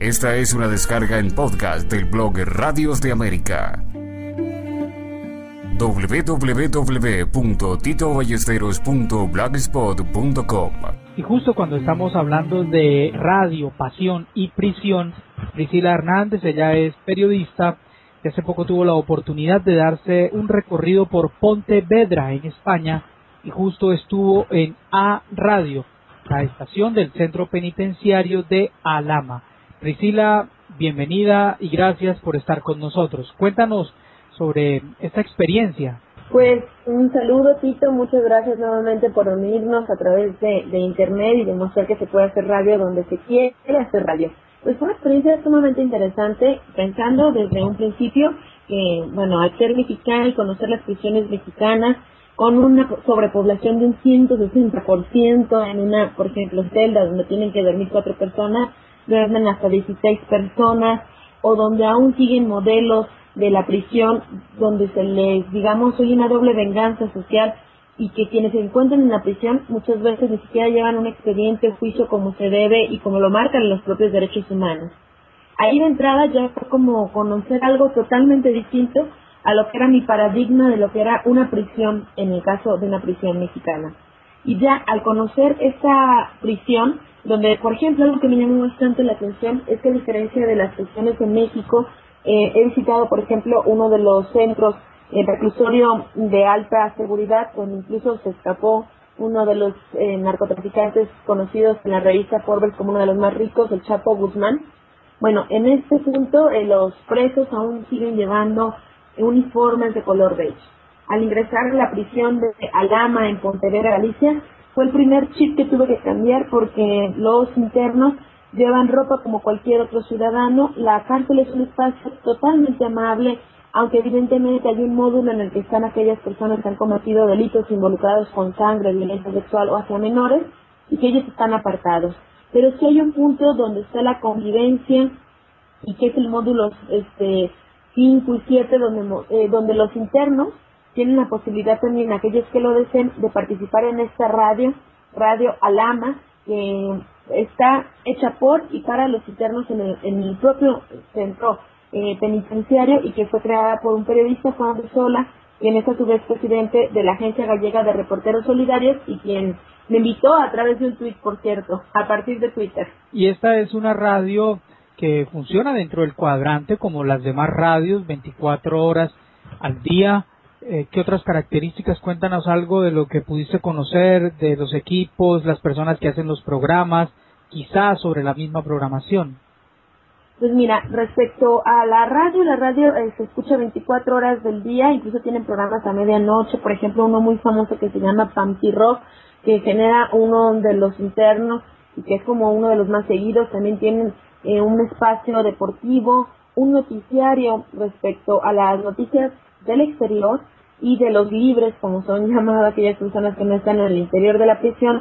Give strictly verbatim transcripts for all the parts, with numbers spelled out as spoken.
Esta es una descarga en podcast del blog Radios de América. doble u doble u doble u punto tito ballesteros punto blogspot punto com. Y justo cuando estamos hablando de radio, pasión y prisión, Priscila Hernández, ella es periodista que hace poco tuvo la oportunidad de darse un recorrido por Pontevedra en España y justo estuvo en A Radio, la estación del centro penitenciario de Alhama. Priscila, bienvenida y gracias por estar con nosotros. Cuéntanos sobre esta experiencia. Pues un saludo, Tito, muchas gracias nuevamente por unirnos a través de, de internet y demostrar que se puede hacer radio donde se quiere hacer radio. Pues fue una experiencia sumamente interesante, pensando desde un principio que, bueno, al ser mexicana y conocer las prisiones mexicanas, con una sobrepoblación de un ciento sesenta por ciento en una, por ejemplo, celda donde tienen que dormir cuatro personas, duermen hasta dieciséis personas, o donde aún siguen modelos de la prisión donde se les, digamos, hay una doble venganza social y que quienes se encuentran en la prisión muchas veces ni siquiera llevan un expediente o juicio como se debe y como lo marcan los propios derechos humanos. Ahí de entrada ya fue como conocer algo totalmente distinto a lo que era mi paradigma de lo que era una prisión en el caso de una prisión mexicana. Y ya al conocer esta prisión, donde, por ejemplo, algo que me llamó bastante la atención es que a diferencia de las prisiones en México, eh, he visitado, por ejemplo, uno de los centros, el reclusorio de alta seguridad, donde incluso se escapó uno de los eh, narcotraficantes conocidos en la revista Forbes como uno de los más ricos, el Chapo Guzmán. Bueno, en este punto eh, los presos aún siguen llevando uniformes de color beige. Al ingresar a la prisión de Alhama en Pontevedra, Galicia, fue el primer chip que tuve que cambiar porque los internos llevan ropa como cualquier otro ciudadano. La cárcel es un espacio totalmente amable, aunque evidentemente hay un módulo en el que están aquellas personas que han cometido delitos involucrados con sangre, violencia sexual o hacia menores, y que ellos están apartados. Pero sí hay un punto donde está la convivencia, y que es el módulo este cinco y siete, donde, eh, donde los internos tienen la posibilidad también, aquellos que lo deseen, de participar en esta radio, Radio Alhama, que está hecha por y para los internos en el, en el propio centro eh, penitenciario y que fue creada por un periodista, Juan Sola, quien es a su vez presidente de la Agencia Gallega de Reporteros Solidarios y quien me invitó a través de un tuit, por cierto, a partir de Twitter. Y esta es una radio que funciona dentro del cuadrante como las demás radios, veinticuatro horas al día. Eh, ¿Qué otras características? Cuéntanos algo de lo que pudiste conocer, de los equipos, las personas que hacen los programas, quizás sobre la misma programación. Pues mira, respecto a la radio, la radio eh, se escucha veinticuatro horas del día, incluso tienen programas a medianoche, por ejemplo uno muy famoso que se llama Pampi Rock, que genera uno de los internos y que es como uno de los más seguidos. También tienen eh, un espacio deportivo, un noticiario respecto a las noticias del exterior y de los libres, como son llamadas aquellas personas que no están en el interior de la prisión,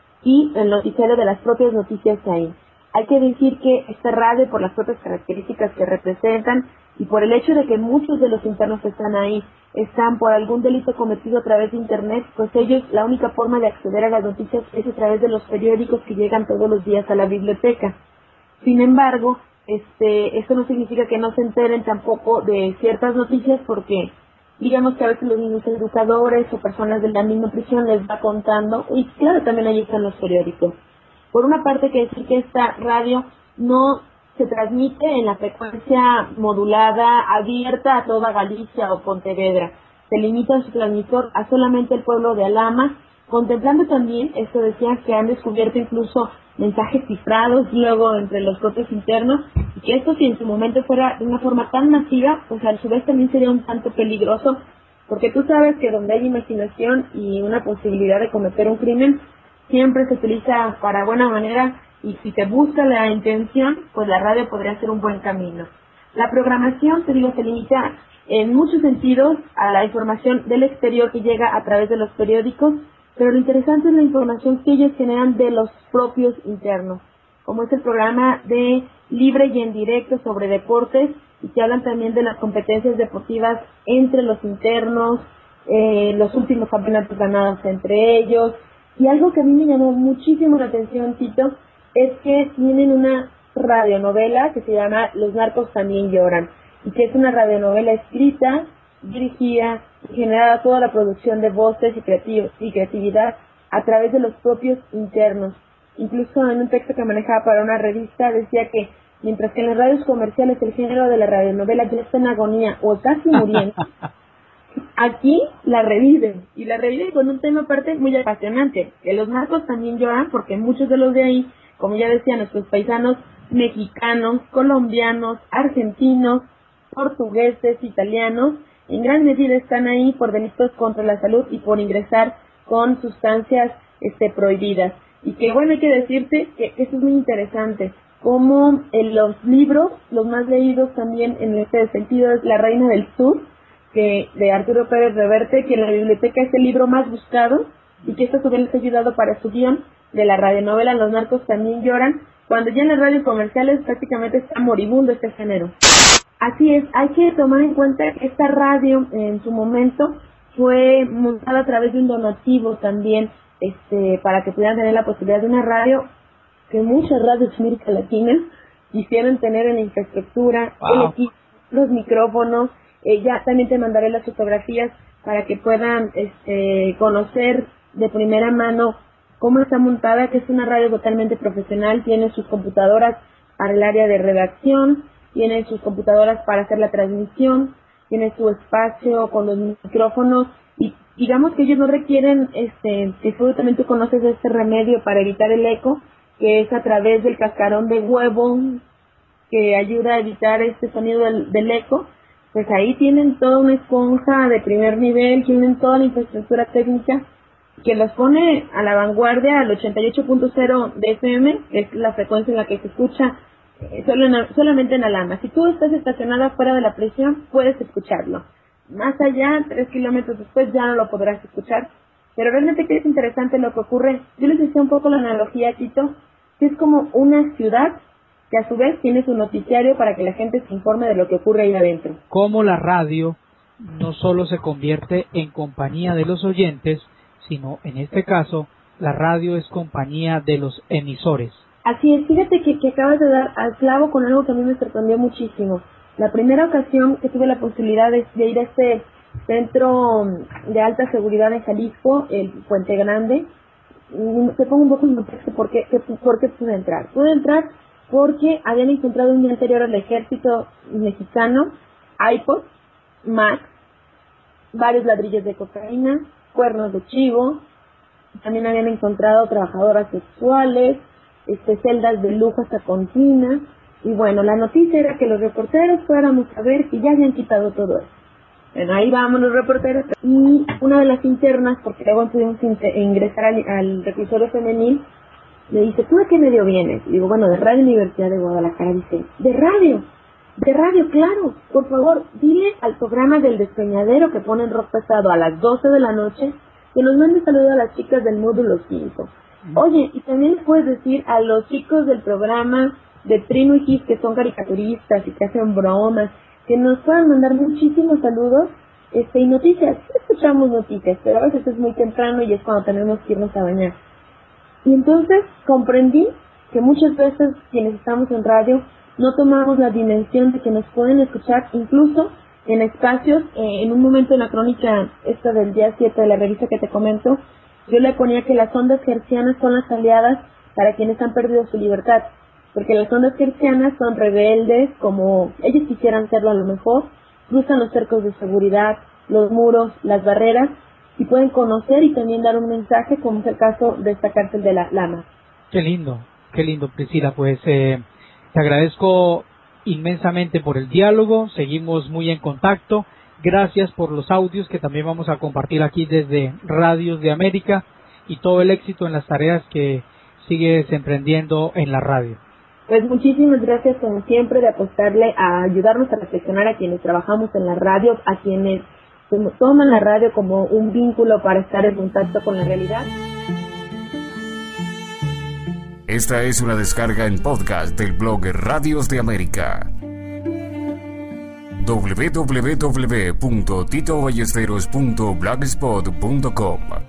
y el noticiario de las propias noticias que hay. Hay que decir que esta radio, por las propias características que representan y por el hecho de que muchos de los internos que están ahí están por algún delito cometido a través de internet, pues ellos, la única forma de acceder a las noticias es a través de los periódicos que llegan todos los días a la biblioteca. Sin embargo, este, esto no significa que no se enteren tampoco de ciertas noticias, porque digamos que a veces los mismos educadores o personas de la misma prisión les va contando, y claro, también ahí están los periódicos. Por una parte, hay que decir que esta radio no se transmite en la frecuencia modulada abierta a toda Galicia o Pontevedra. Se limita su transmisor a solamente el pueblo de Alhama, contemplando también, esto decía, que han descubierto incluso mensajes cifrados luego entre los propios internos, y que esto, si en su momento fuera de una forma tan masiva, pues a su vez también sería un tanto peligroso, porque tú sabes que donde hay imaginación y una posibilidad de cometer un crimen, siempre se utiliza para buena manera, y si se busca la intención, pues la radio podría ser un buen camino. La programación, te digo, se limita en muchos sentidos a la información del exterior que llega a través de los periódicos, pero lo interesante es la información que ellos generan de los propios internos, como es el programa de Libre y en Directo sobre deportes, y que hablan también de las competencias deportivas entre los internos, eh, los últimos campeonatos ganados entre ellos. Y algo que a mí me llamó muchísimo la atención, Tito, es que tienen una radionovela que se llama Los narcos también lloran, y que es una radionovela escrita, dirigida y generada toda la producción de voces y, creativ- y creatividad a través de los propios internos. Incluso en un texto que manejaba para una revista decía que mientras que en las radios comerciales el género de la radionovela ya está en agonía o casi muriendo, aquí la reviven, y la reviven con un tema aparte muy apasionante, que los narcos también lloran, porque muchos de los de ahí, como ya decía, nuestros paisanos mexicanos, colombianos, argentinos, portugueses, italianos, en gran medida están ahí por delitos contra la salud y por ingresar con sustancias este, prohibidas. Y que bueno, hay que decirte que, que eso es muy interesante, como en los libros, los más leídos también en este sentido es La Reina del Sur, que de Arturo Pérez Reverte, que en la biblioteca es el libro más buscado, y que esto a su vez les ha ayudado para su guión de la radionovela Los narcos también lloran, cuando ya en las radios comerciales prácticamente está moribundo este género. Así es, hay que tomar en cuenta que esta radio en su momento fue montada a través de un donativo también, este, para que pudieran tener la posibilidad de una radio que muchas radios de América Latina quisieran tener en la infraestructura, wow. El equipo, los micrófonos, eh, ya también te mandaré las fotografías para que puedan este, conocer de primera mano cómo está montada, que es una radio totalmente profesional, tiene sus computadoras para el área de redacción, tiene sus computadoras para hacer la transmisión, tiene su espacio con los micrófonos, y digamos que ellos no requieren, este, que tú también tú conoces este remedio para evitar el eco, que es a través del cascarón de huevo, que ayuda a evitar este sonido del, del eco. Pues ahí tienen toda una esponja de primer nivel, tienen toda la infraestructura técnica que los pone a la vanguardia al ochenta y ocho punto cero de F M, que es la frecuencia en la que se escucha eh, solo en, solamente en Alhama. Si tú estás estacionada fuera de la prisión, puedes escucharlo. Más allá, tres kilómetros después, ya no lo podrás escuchar. Pero realmente que es interesante lo que ocurre. Yo les decía un poco la analogía, Tito, que es como una ciudad que a su vez tiene su noticiario para que la gente se informe de lo que ocurre ahí adentro. Como la radio no solo se convierte en compañía de los oyentes, sino en este caso, la radio es compañía de los emisores. Así es, fíjate que, que acabas de dar al clavo con algo que a mí me sorprendió muchísimo. La primera ocasión que tuve la posibilidad de, de ir a este centro de alta seguridad en Jalisco, el Puente Grande, te pongo un poco en contexto por qué, por qué pude entrar. Pude entrar porque habían encontrado un día anterior al ejército mexicano iPods, Mac, varios ladrillos de cocaína, cuernos de chivo, también habían encontrado trabajadoras sexuales, este, celdas de lujo hasta con tina, y bueno, la noticia era que los reporteros fuéramos a ver que ya habían quitado todo eso. Bueno, ahí vamos los reporteros, y una de las internas, porque luego pudimos ingresar al, al reclusorio femenil, le dice, ¿tú de qué medio vienes? Y digo, bueno, de Radio Universidad de Guadalajara. Dice, ¿de radio? De radio, claro. Por favor, dile al programa del Despeñadero que ponen rock pesado a las doce de la noche que nos mande saludo a las chicas del módulo cinco. Oye, y también puedes decir a los chicos del programa de Trino y Gis, que son caricaturistas y que hacen bromas, que nos puedan mandar muchísimos saludos este y noticias. Escuchamos noticias, pero a veces es muy temprano y es cuando tenemos que irnos a bañar. Y entonces comprendí que muchas veces quienes estamos en radio no tomamos la dimensión de que nos pueden escuchar incluso en espacios, eh, en un momento en la crónica esta del día siete de la revista que te comento, yo le ponía que las ondas hertzianas son las aliadas para quienes han perdido su libertad, porque las ondas hertzianas son rebeldes, como ellos quisieran serlo a lo mejor, cruzan los cercos de seguridad, los muros, las barreras, y pueden conocer y también dar un mensaje, como es el caso de esta cárcel de la Lama. Qué lindo, qué lindo, Priscila. Pues eh, te agradezco inmensamente por el diálogo, seguimos muy en contacto. Gracias por los audios que también vamos a compartir aquí desde Radios de América, y todo el éxito en las tareas que sigues emprendiendo en la radio. Pues muchísimas gracias, como siempre, de apostarle a ayudarnos a reflexionar a quienes trabajamos en la radio, a quienes toman la radio como un vínculo para estar en contacto con la realidad. Esta es una descarga en podcast del blog Radios de América. doble u doble u doble u punto tito ballesteros punto blogspot punto com